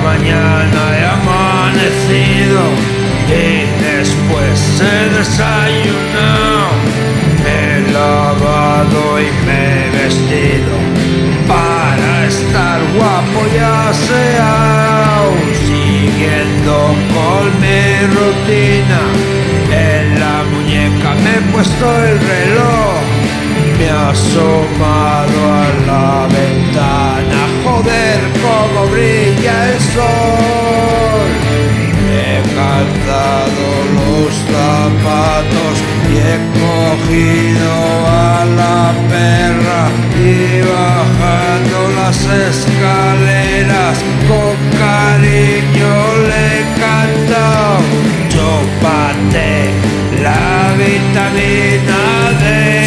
mañana he amanecido y después he desayunado, me he lavado y me he vestido para estar guapo y aseado, siguiendo con mi rutina. En la muñeca me he puesto el reloj, me he asomado a la ventana, joder cómo brilla el sol. He calzado los zapatos y he cogido a la perra y bajando las escaleras con cariño le he cantado: chúpate la vitamina D.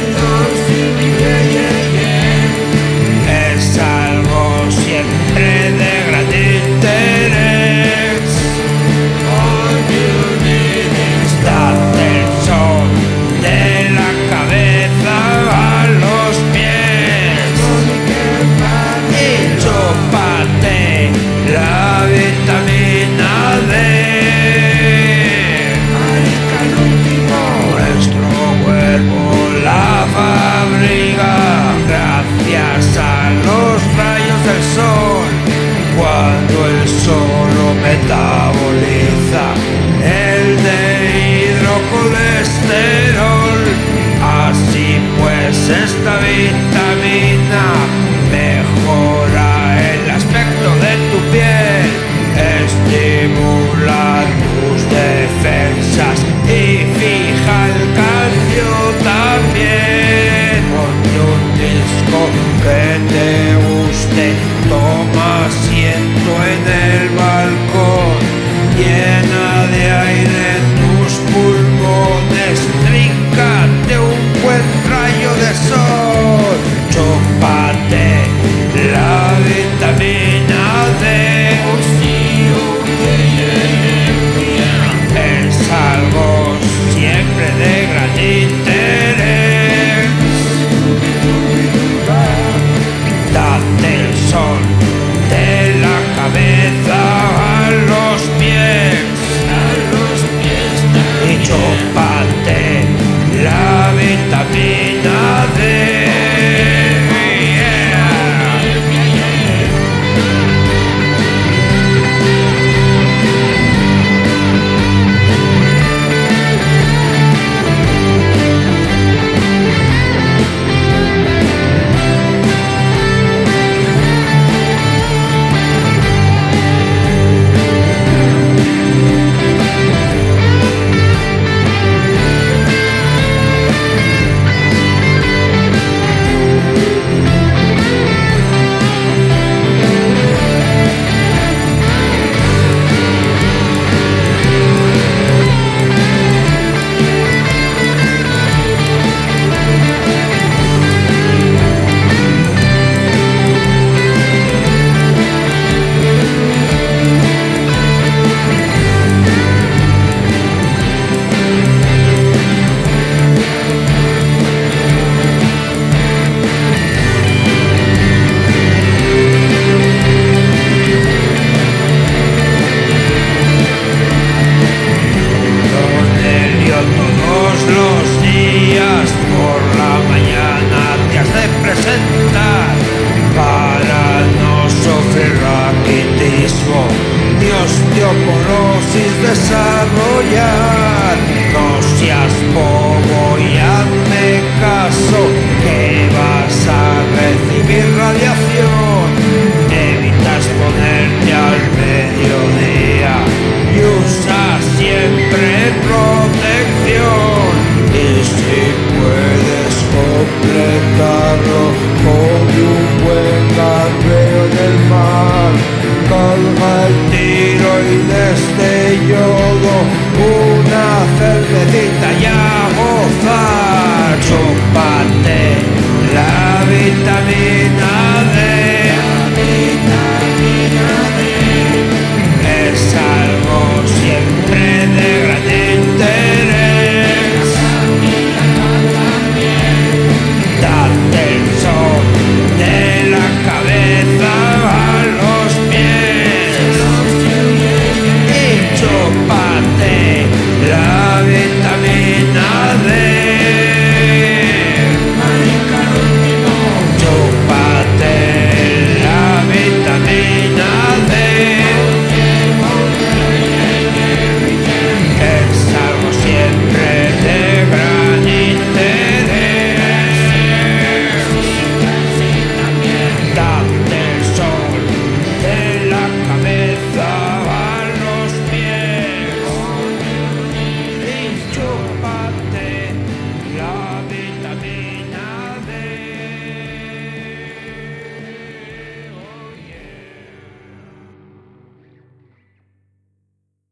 Es algo siempre de gran interés. Date el sol de la cabeza a los pies y chúpate la vitamina D. Nuestro cuerpo la fabrica gracias a los rayos del sol. Cuando el sol lo metaboliza el hidrocolesterol. Así pues esta vitamina mejora el aspecto de tu piel, estimula tus defensas y fija el calcio también. Ponte un disco que te guste, toma asiento en el balcón, llena de aire tus pulmones, tríncate un buen rayo de sol, chúpate la vitamina D. Es algo siempre de gran interés. Date el sol de la cabeza a los pies y chúpate la vitamina D. Para no sufrir raquitismo ni osteoporosis desarrollar. No seas bobo y hazme caso, que vas a recibir radiación. Evitas ponerte al mediodía y usa siempre protección. Y si puedes completarlo con un buen garbeo en el mar, calma el tiro y desde yodo, una cervecita y a gozar. Chúpate la vitamina